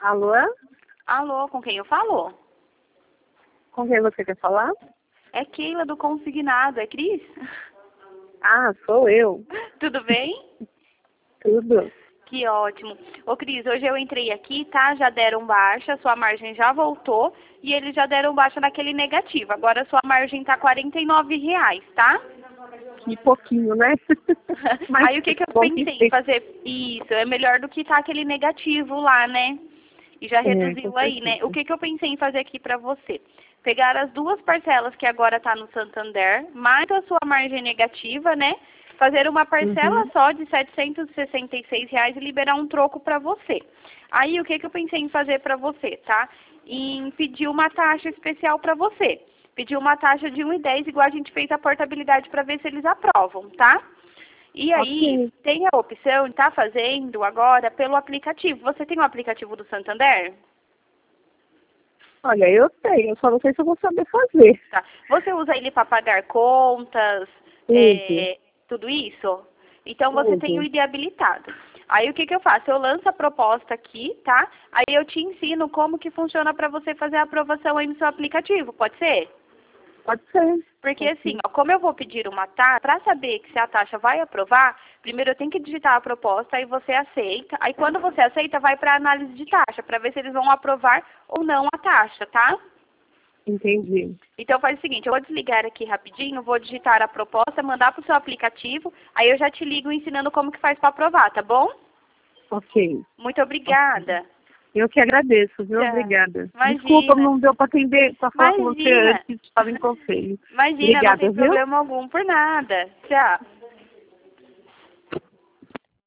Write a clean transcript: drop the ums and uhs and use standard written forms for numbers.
Alô? Alô, com quem eu falo? Com quem você quer falar? É Keila do Consignado, é Cris? Ah, sou eu. Tudo bem? Tudo. Que ótimo. Ô Cris, hoje eu entrei aqui, tá? Já deram baixa, sua margem já voltou e eles já deram baixa naquele negativo. Agora sua margem tá R$ 49, tá? Que pouquinho, né? Mas Aí o que eu bom pensei em fazer? Isso, é melhor do que tá aquele negativo lá, né? E já com reduziu aí, né? O certeza. que eu pensei em fazer aqui pra você? Pegar as duas parcelas que agora tá no Santander, mais a sua margem negativa, né? Fazer uma parcela só de R$ 766 e liberar um troco pra você. Aí o que eu pensei em fazer pra você, tá? Em pedir uma taxa especial pra você. Pedir uma taxa de 1,10, igual a gente fez a portabilidade pra ver se eles aprovam, tá? E aí, Ok. tem a opção de estar fazendo agora pelo aplicativo. Você tem o aplicativo do Santander? Olha, eu tenho, eu só não sei se eu vou saber fazer. Tá. Você usa ele para pagar contas, Uso, tudo isso? Então você tem o uso. ID habilitado. Aí o que eu faço? Eu lanço a proposta aqui, tá? Aí eu te ensino como que funciona para você fazer a aprovação aí no seu aplicativo, pode ser? Pode ser. Porque Pode assim, ser. ó, como eu vou pedir uma taxa, para saber que se a taxa vai aprovar, primeiro eu tenho que digitar a proposta, aí você aceita. Aí quando você aceita, vai para análise de taxa, para ver se eles vão aprovar ou não a taxa, tá? Entendi. Então faz o seguinte, eu vou desligar aqui rapidinho, vou digitar a proposta, mandar para o seu aplicativo, aí eu já te ligo ensinando como que faz para aprovar, tá bom? Ok. Muito obrigada. Eu que agradeço, viu? Tchau. Obrigada. Desculpa, Imagina, não deu para atender, para falar com você imagina. antes, estava em conselho. Imagina, não Obrigada, tem viu? problema algum por nada. Tchau.